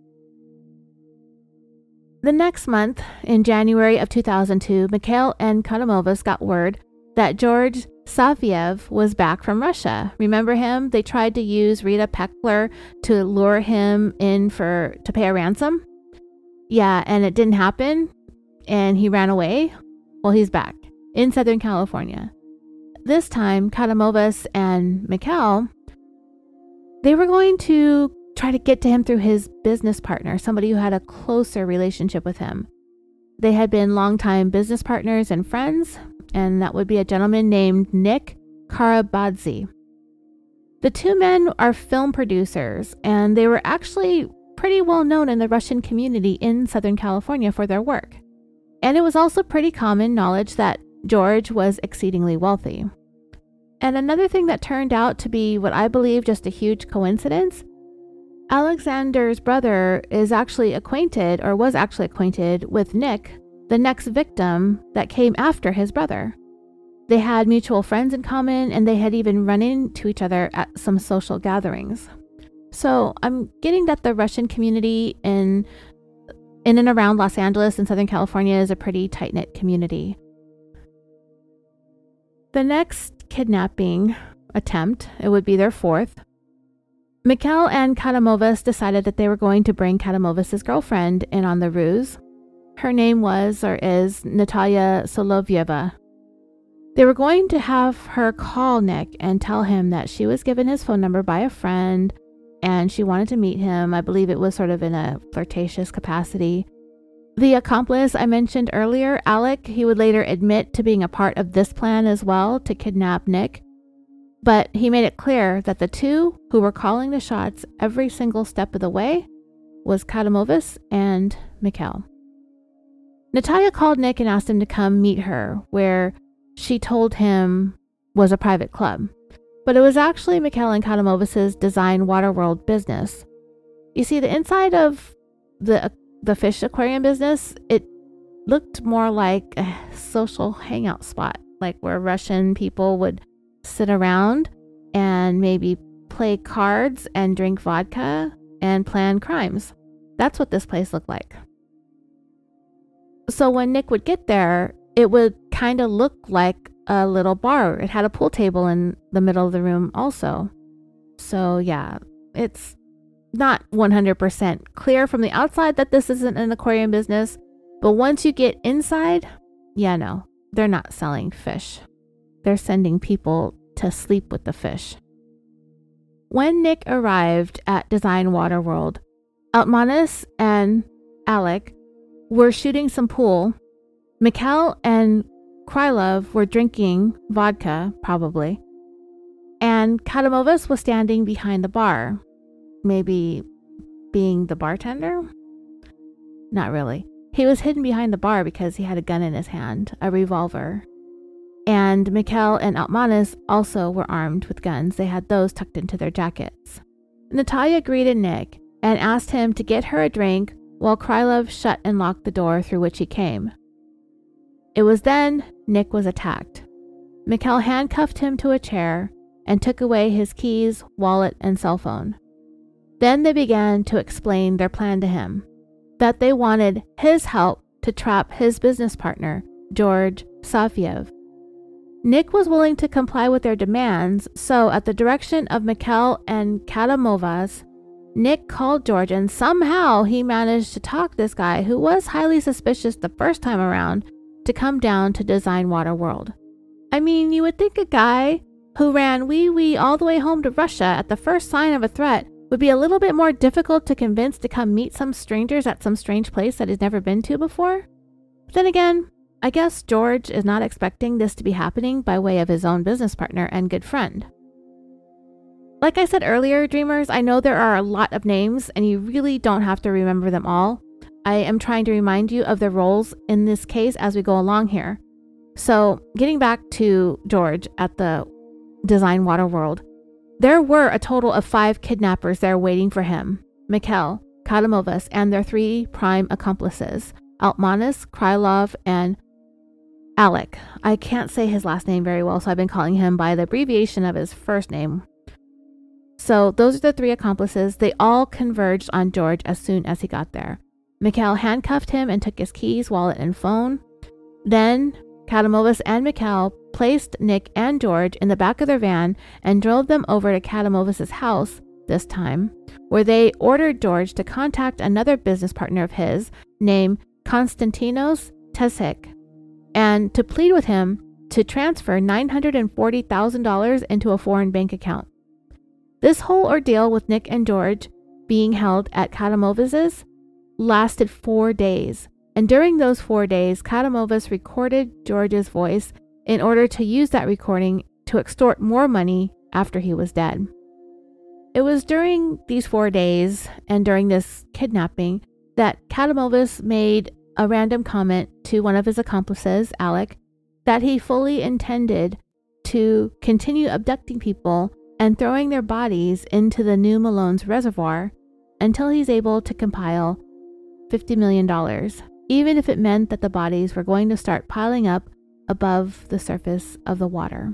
The next month, in January of two thousand two, Mikhail and Karamovas got word that George Safiev was back from Russia. Remember him? They tried to use Rita Peckler to lure him in for to pay a ransom. Yeah, and it didn't happen, and he ran away. Well, he's back in Southern California. This time, Karamovas and Mikhail, they were going to try to get to him through his business partner, somebody who had a closer relationship with him. They had been longtime business partners and friends, and that would be a gentleman named Nick Karabadze. The two men are film producers, and they were actually pretty well known in the Russian community in Southern California for their work. And it was also pretty common knowledge that George was exceedingly wealthy. And another thing that turned out to be what I believe just a huge coincidence, Alexander's brother is actually acquainted, or was actually acquainted, with Nick, the next victim that came after his brother. They had mutual friends in common, and they had even run into each other at some social gatherings. So I'm getting that the Russian community in, in and around Los Angeles and Southern California is a pretty tight-knit community. The next kidnapping attempt, it would be their fourth, Mikhail and Karamovas decided that they were going to bring Karamovas' girlfriend in on the ruse. Her name was, or is, Natalia Solovyeva. They were going to have her call Nick and tell him that she was given his phone number by a friend and she wanted to meet him. I believe it was sort of in a flirtatious capacity. The accomplice I mentioned earlier, Alec, he would later admit to being a part of this plan as well to kidnap Nick. But he made it clear that the two who were calling the shots every single step of the way was Karamovas and Mikhail. Natalia called Nick and asked him to come meet her, where she told him was a private club. But it was actually Mikhail and Karamovas' Design Waterworld business. You see, the inside of the the fish aquarium business, it looked more like a social hangout spot, like where Russian people would sit around and maybe play cards and drink vodka and plan crimes. That's what this place looked like. So when Nick would get there, it would kind of look like a little bar. It had a pool table in the middle of the room also. So yeah, it's not one hundred percent clear from the outside that this isn't an aquarium business, but once you get inside, yeah, no, they're not selling fish. They're sending people to sleep with the fish. When Nick arrived at Design Waterworld, Altmanis and Alec were shooting some pool. Mikhail and Krylov were drinking vodka, probably. And Karamovas was standing behind the bar. Maybe being the bartender? Not really. He was hidden behind the bar because he had a gun in his hand, a revolver. And Mikhail and Altmanis also were armed with guns. They had those tucked into their jackets. Natalia greeted Nick and asked him to get her a drink while Krylov shut and locked the door through which he came. It was then Nick was attacked. Mikhail handcuffed him to a chair and took away his keys, wallet, and cell phone. Then they began to explain their plan to him, that they wanted his help to trap his business partner, George Safiev. Nick was willing to comply with their demands, so at the direction of Mikhail and Karamovas, Nick called George, and somehow he managed to talk this guy, who was highly suspicious the first time around, to come down to Design Waterworld. I mean, you would think a guy who ran wee-wee all the way home to Russia at the first sign of a threat would be a little bit more difficult to convince to come meet some strangers at some strange place that he's never been to before. But then again, I guess George is not expecting this to be happening by way of his own business partner and good friend. Like I said earlier, dreamers, I know there are a lot of names and you really don't have to remember them all, I am trying to remind you of the roles in this case as we go along here. So, getting back to George at the Design Water World, there were a total of five kidnappers there waiting for him: Mikhail, Katamovas, and their three prime accomplices, Altmanis, Krylov, and Alec. I can't say his last name very well, so I've been calling him by the abbreviation of his first name. So those are the three accomplices. They all converged on George as soon as he got there. Mikhail handcuffed him and took his keys, wallet, and phone. Then Katamovas and Mikhail placed Nick and George in the back of their van and drove them over to Katamovas' house this time, where they ordered George to contact another business partner of his named Konstantinos Tesik and to plead with him to transfer nine hundred forty thousand dollars into a foreign bank account. This whole ordeal with Nick and George being held at Katamovas' lasted four days. And during those four days, Katamovas recorded George's voice in order to use that recording to extort more money after he was dead. It was during these four days and during this kidnapping that Katamovas made a random comment to one of his accomplices, Alec, that he fully intended to continue abducting people and throwing their bodies into the New Malone's reservoir until he's able to compile fifty million dollars, even if it meant that the bodies were going to start piling up above the surface of the water.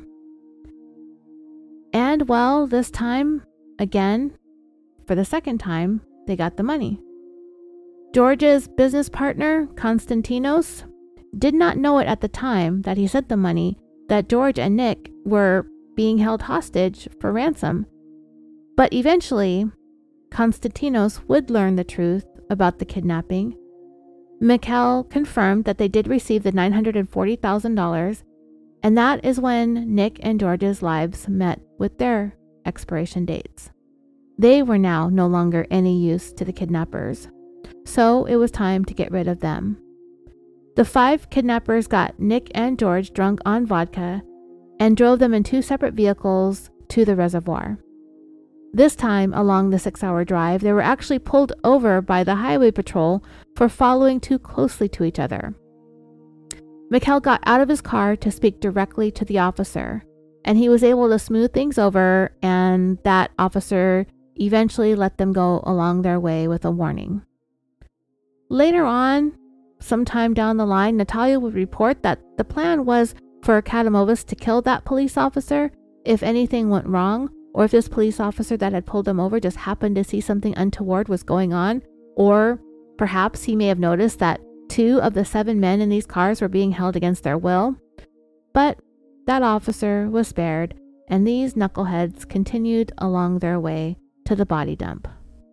And well, this time, again, for the second time, they got the money. George's business partner, Konstantinos, did not know it at the time that he sent the money that George and Nick were being held hostage for ransom. But eventually, Konstantinos would learn the truth about the kidnapping. Mikhail confirmed that they did receive the nine hundred forty thousand dollars, and that is when Nick and George's lives met with their expiration dates. They were now no longer any use to the kidnappers, so it was time to get rid of them. The five kidnappers got Nick and George drunk on vodka and drove them in two separate vehicles to the reservoir. This time, along the six-hour drive, they were actually pulled over by the highway patrol for following too closely to each other. Mikhail got out of his car to speak directly to the officer, and he was able to smooth things over, and that officer eventually let them go along their way with a warning. Later on, sometime down the line, Natalia would report that the plan was for Katamovas to kill that police officer if anything went wrong, or if this police officer that had pulled them over just happened to see something untoward was going on, or perhaps he may have noticed that two of the seven men in these cars were being held against their will. But that officer was spared, and these knuckleheads continued along their way to the body dump.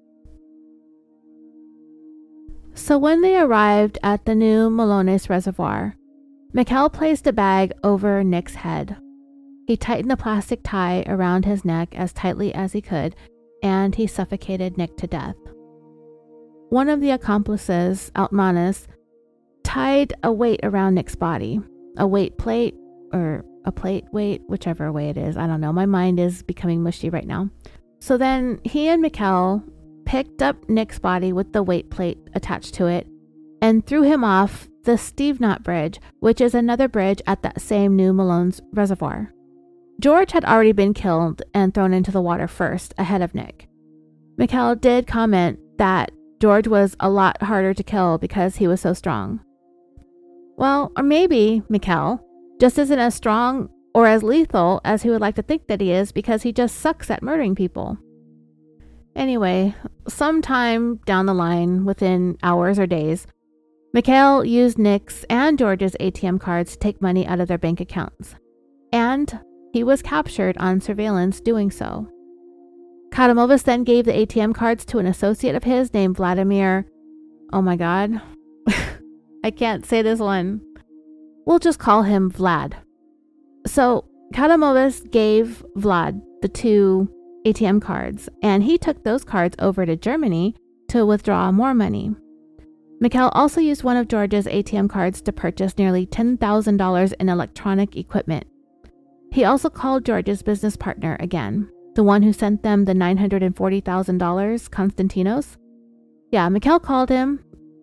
So when they arrived at the New Malones Reservoir, Mikhail placed a bag over Nick's head. He tightened the plastic tie around his neck as tightly as he could, and he suffocated Nick to death. One of the accomplices, Altmanis, tied a weight around Nick's body, a weight plate, or a plate weight, whichever way it is. I don't know. My mind is becoming mushy right now. So then he and Mikhail picked up Nick's body with the weight plate attached to it and threw him off the Steve Knott Bridge, which is another bridge at that same New Malone's reservoir. George had already been killed and thrown into the water first, ahead of Nick. Mikhail did comment that George was a lot harder to kill because he was so strong. Well, or maybe Mikhail just isn't as strong or as lethal as he would like to think that he is because he just sucks at murdering people. Anyway, sometime down the line, within hours or days, Mikhail used Nick's and George's A T M cards to take money out of their bank accounts, and he was captured on surveillance doing so. Katamovas then gave the A T M cards to an associate of his named Vladimir. Oh my god. I can't say this one. We'll just call him Vlad. So Katamovas gave Vlad the two A T M cards, and he took those cards over to Germany to withdraw more money. Mikhail also used one of George's A T M cards to purchase nearly ten thousand dollars in electronic equipment. He also called George's business partner again, the one who sent them the nine hundred forty thousand dollars, Konstantinos. Yeah, Mikhail called him,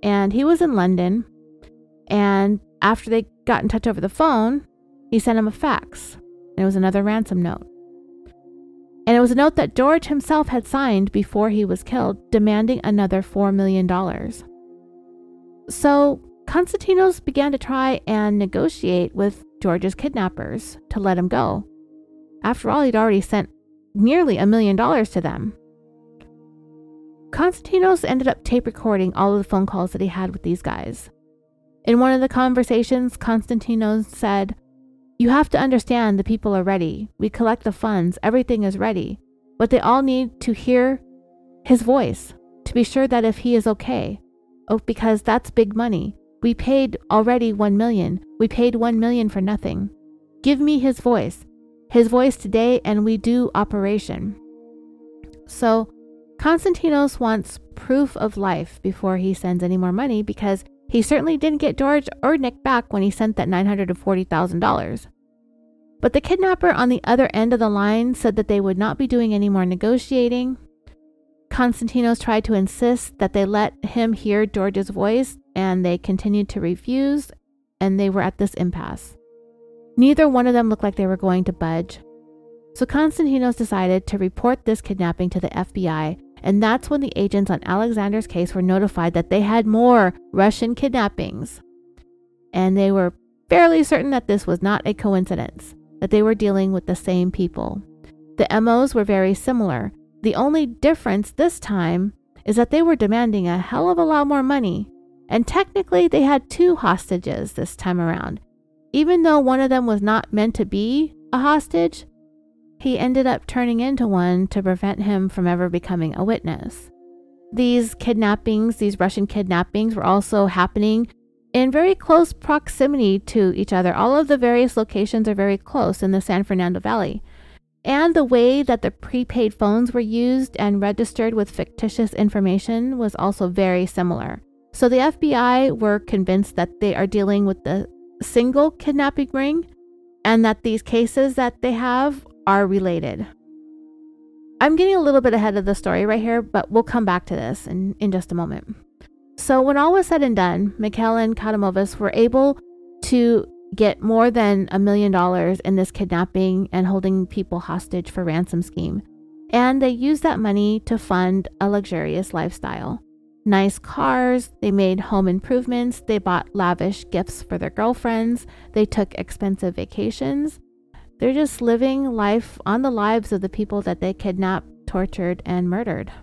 and he was in London. And after they got in touch over the phone, he sent him a fax. And it was another ransom note. And it was a note that George himself had signed before he was killed, demanding another four million dollars. So Konstantinos began to try and negotiate with George's kidnappers to let him go. After all, he'd already sent nearly a million dollars to them. Konstantinos ended up tape recording all of the phone calls that he had with these guys. In one of the conversations, Konstantinos said, "You have to understand the people are ready. We collect the funds. Everything is ready. But they all need to hear his voice to be sure that if he is okay. Oh, because that's big money. We paid already one million. We paid one million for nothing. Give me his voice. His voice today and we do operation." So Konstantinos wants proof of life before he sends any more money, because he certainly didn't get George or Nick back when he sent that nine hundred forty thousand dollars. But the kidnapper on the other end of the line said that they would not be doing any more negotiating. Konstantinos tried to insist that they let him hear George's voice, and they continued to refuse, and they were at this impasse. Neither one of them looked like they were going to budge. So Konstantinos decided to report this kidnapping to the F B I, and that's when the agents on Alexander's case were notified that they had more Russian kidnappings. And they were fairly certain that this was not a coincidence, that they were dealing with the same people. The M Os were very similar. The only difference this time is that they were demanding a hell of a lot more money. And technically they had two hostages this time around. Even though one of them was not meant to be a hostage, he ended up turning into one to prevent him from ever becoming a witness. These kidnappings, these Russian kidnappings, were also happening in very close proximity to each other. All of the various locations are very close in the San Fernando Valley. And the way that the prepaid phones were used and registered with fictitious information was also very similar. So the F B I were convinced that they are dealing with the single kidnapping ring, and that these cases that they have are related. I'm getting a little bit ahead of the story right here, but we'll come back to this in, in just a moment. So when all was said and done, Mikhail and Katamovas were able to get more than a million dollars in this kidnapping and holding people hostage for ransom scheme. And they used that money to fund a luxurious lifestyle. Nice cars, they made home improvements, they bought lavish gifts for their girlfriends, they took expensive vacations. They're just living life on the lives of the people that they kidnapped, tortured, and murdered.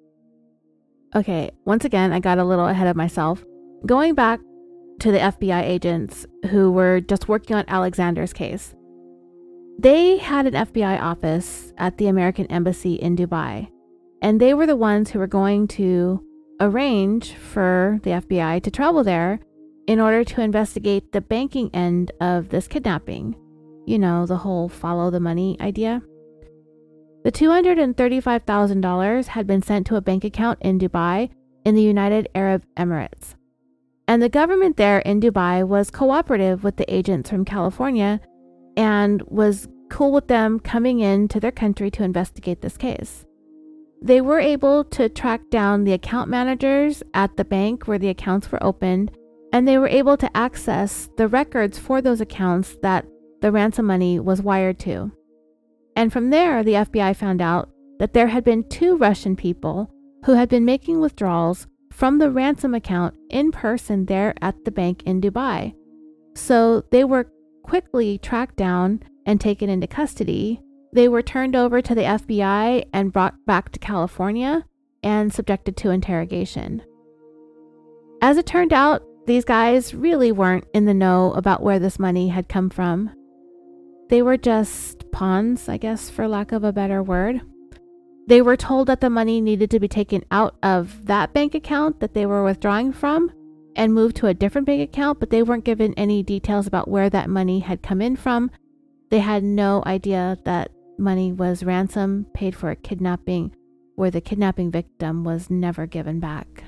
Okay, once again, I got a little ahead of myself. Going back to the F B I agents who were just working on Alexander's case. They had an F B I office at the American Embassy in Dubai, and they were the ones who were going to arrange for the F B I to travel there in order to investigate the banking end of this kidnapping. You know, the whole follow the money idea. The two hundred thirty-five thousand dollars had been sent to a bank account in Dubai in the United Arab Emirates. And the government there in Dubai was cooperative with the agents from California and was cool with them coming into their country to investigate this case. They were able to track down the account managers at the bank where the accounts were opened, and they were able to access the records for those accounts that the ransom money was wired to. And from there, the F B I found out that there had been two Russian people who had been making withdrawals from the ransom account in person there at the bank in Dubai. So they were quickly tracked down and taken into custody. They were turned over to the F B I and brought back to California and subjected to interrogation. As it turned out, these guys really weren't in the know about where this money had come from. They were just pawns, I guess, for lack of a better word. They were told that the money needed to be taken out of that bank account that they were withdrawing from and moved to a different bank account, but they weren't given any details about where that money had come in from. They had no idea that money was ransom paid for a kidnapping where the kidnapping victim was never given back.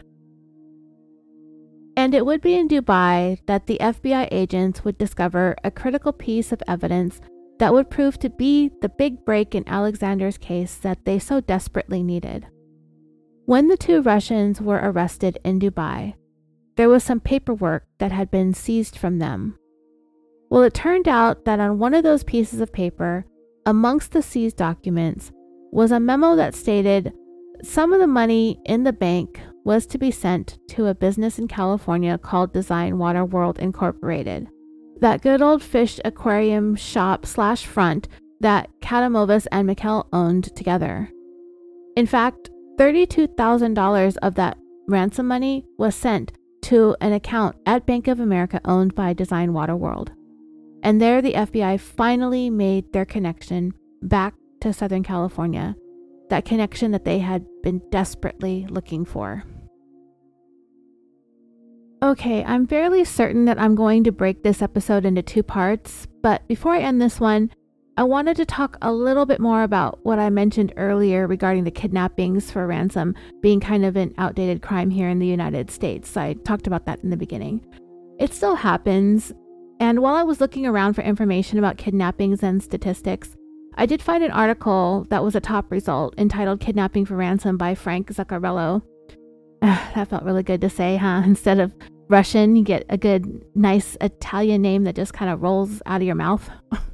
And it would be in Dubai that the F B I agents would discover a critical piece of evidence that would prove to be the big break in Alexander's case that they so desperately needed. When the two Russians were arrested in Dubai, there was some paperwork that had been seized from them. Well, it turned out that on one of those pieces of paper, amongst the seized documents, was a memo that stated some of the money in the bank was to be sent to a business in California called Design Water World Incorporated. That good old fish aquarium shop slash front that Katamovas and Mikkel owned together. In fact, thirty-two thousand dollars of that ransom money was sent to an account at Bank of America owned by Design Water World. And there the F B I finally made their connection back to Southern California, that connection that they had been desperately looking for. Okay, I'm fairly certain that I'm going to break this episode into two parts, but before I end this one, I wanted to talk a little bit more about what I mentioned earlier regarding the kidnappings for ransom being kind of an outdated crime here in the United States. I talked about that in the beginning. It still happens, and while I was looking around for information about kidnappings and statistics, I did find an article that was a top result entitled Kidnapping for Ransom by Frank Zuccarello. That felt really good to say, huh? Instead of Russian, you get a good, nice Italian name that just kind of rolls out of your mouth.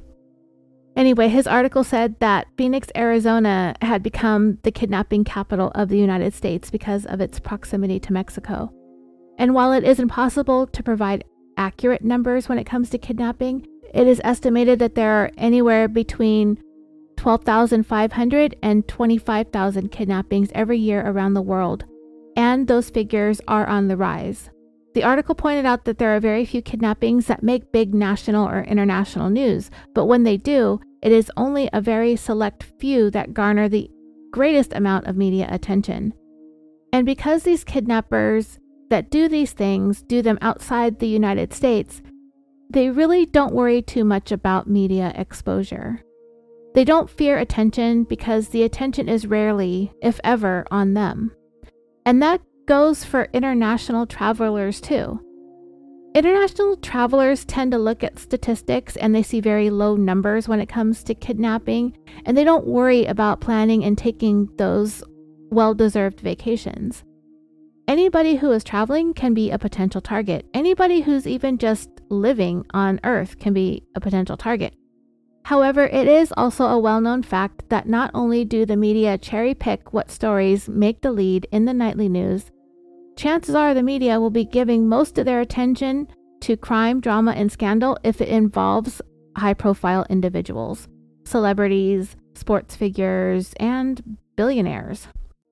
Anyway, his article said that Phoenix, Arizona had become the kidnapping capital of the United States because of its proximity to Mexico. And while it is impossible to provide accurate numbers when it comes to kidnapping, it is estimated that there are anywhere between twelve thousand five hundred and twenty-five thousand kidnappings every year around the world, and those figures are on the rise. The article pointed out that there are very few kidnappings that make big national or international news, but when they do, it is only a very select few that garner the greatest amount of media attention. And because these kidnappers that do these things do them outside the United States, they really don't worry too much about media exposure. They don't fear attention because the attention is rarely, if ever, on them. And that goes for international travelers too. International travelers tend to look at statistics and they see very low numbers when it comes to kidnapping, and they don't worry about planning and taking those well-deserved vacations. Anybody who is traveling can be a potential target. Anybody who's even just living on Earth can be a potential target. However, it is also a well-known fact that not only do the media cherry-pick what stories make the lead in the nightly news, chances are the media will be giving most of their attention to crime, drama, and scandal if it involves high-profile individuals, celebrities, sports figures, and billionaires.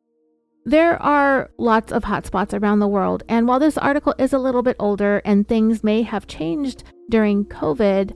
There are lots of hotspots around the world, and while this article is a little bit older and things may have changed during COVID,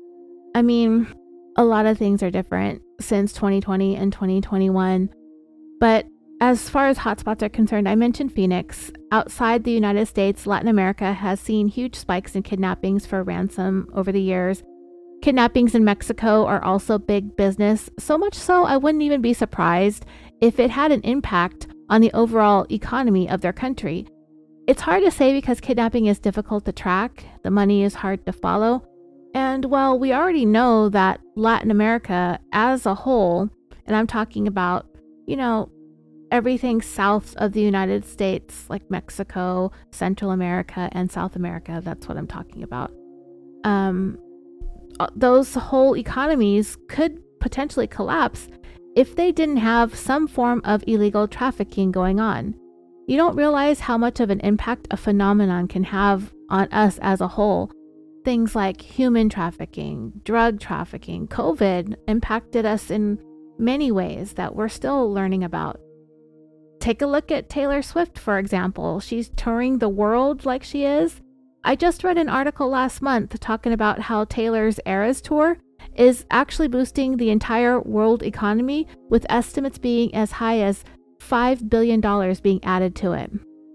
I mean, a lot of things are different since twenty twenty and twenty twenty-one, but as far as hotspots are concerned, I mentioned Phoenix. Outside the United States, Latin America has seen huge spikes in kidnappings for ransom over the years. Kidnappings in Mexico are also big business, so much so I wouldn't even be surprised if it had an impact on the overall economy of their country. It's hard to say because kidnapping is difficult to track, the money is hard to follow, and while we already know that Latin America as a whole, and I'm talking about, you know, everything south of the United States, like Mexico, Central America, and South America, that's what I'm talking about. Um, those whole economies could potentially collapse if they didn't have some form of illegal trafficking going on. You don't realize how much of an impact a phenomenon can have on us as a whole. Things like human trafficking, drug trafficking, COVID impacted us in many ways that we're still learning about. Take a look at Taylor Swift, for example. She's touring the world like she is. I just read an article last month talking about how Taylor's Eras Tour is actually boosting the entire world economy, with estimates being as high as five billion dollars being added to it.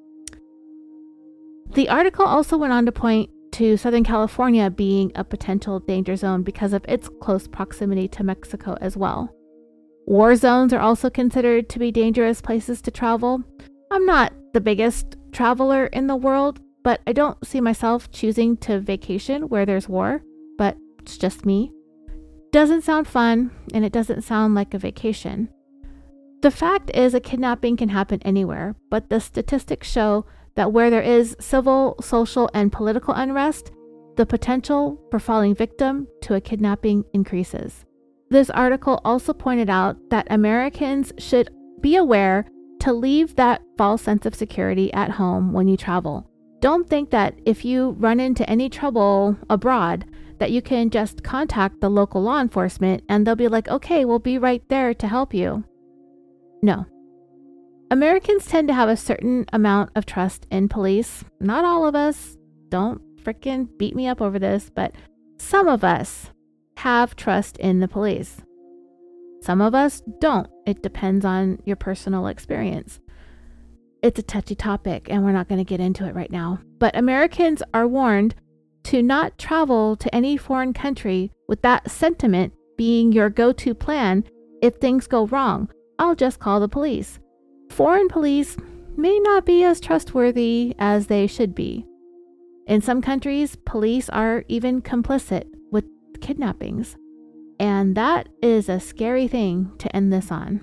The article also went on to point to Southern California being a potential danger zone because of its close proximity to Mexico as well. War zones are also considered to be dangerous places to travel. I'm not the biggest traveler in the world, but I don't see myself choosing to vacation where there's war, but it's just me. Doesn't sound fun, and it doesn't sound like a vacation. The fact is, a kidnapping can happen anywhere, but the statistics show that where there is civil, social, and political unrest, the potential for falling victim to a kidnapping increases. This article also pointed out that Americans should be aware to leave that false sense of security at home when you travel. Don't think that if you run into any trouble abroad, that you can just contact the local law enforcement and they'll be like, okay, we'll be right there to help you. No. Americans tend to have a certain amount of trust in police. Not all of us. Don't freaking beat me up over this, but some of us have trust in the police. Some of us don't. It depends on your personal experience. It's a touchy topic and we're not going to get into it right now. But Americans are warned to not travel to any foreign country with that sentiment being your go-to plan. If things go wrong, I'll just call the police. Foreign police may not be as trustworthy as they should be. In some countries, police are even complicit with kidnappings. And that is a scary thing to end this on.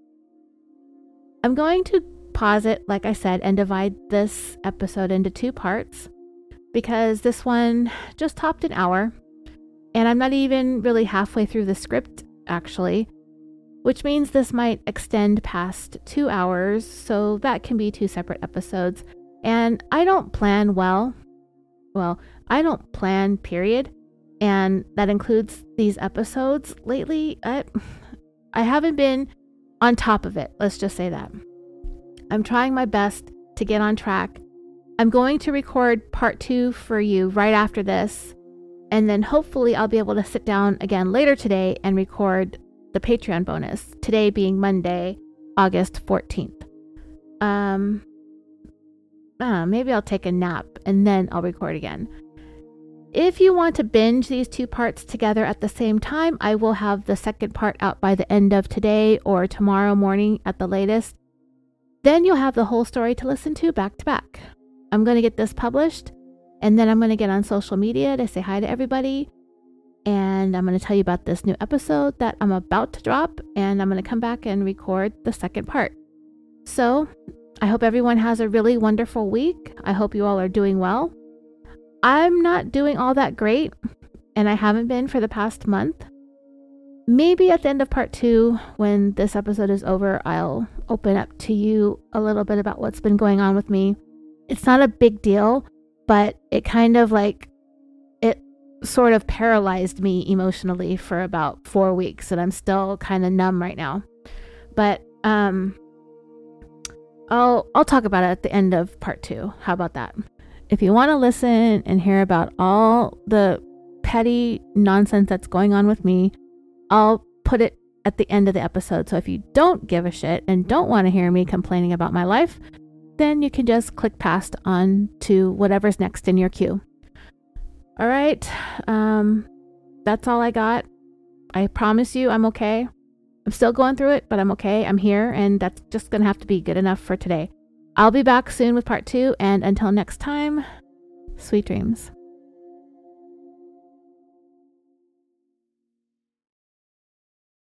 I'm going to pause it, like I said, and divide this episode into two parts, because this one just topped an hour and I'm not even really halfway through the script, actually, which means this might extend past two hours. So that can be two separate episodes. And I don't plan well. Well, I don't plan, period. And that includes these episodes. Lately, I, I haven't been on top of it. Let's just say that. I'm trying my best to get on track. I'm going to record part two for you right after this. And then hopefully I'll be able to sit down again later today and record the Patreon bonus. Today being Monday, August fourteenth. Um, uh, maybe I'll take a nap and then I'll record again. If you want to binge these two parts together at the same time, I will have the second part out by the end of today or tomorrow morning at the latest. Then you'll have the whole story to listen to back to back. I'm going to get this published and then I'm going to get on social media to say hi to everybody. And I'm going to tell you about this new episode that I'm about to drop. And I'm going to come back and record the second part. So I hope everyone has a really wonderful week. I hope you all are doing well. I'm not doing all that great, and I haven't been for the past month. Maybe at the end of part two, when this episode is over, I'll open up to you a little bit about what's been going on with me. It's not a big deal, but it kind of like, it sort of paralyzed me emotionally for about four weeks, and I'm still kind of numb right now. But um, I'll I'll talk about it at the end of part two. How about that? If you want to listen and hear about all the petty nonsense that's going on with me, I'll put it at the end of the episode. So if you don't give a shit and don't want to hear me complaining about my life, then you can just click past on to whatever's next in your queue. All right. Um, that's all I got. I promise you I'm okay. I'm still going through it, but I'm okay. I'm here, and that's just going to have to be good enough for today. I'll be back soon with part two, and until next time, sweet dreams.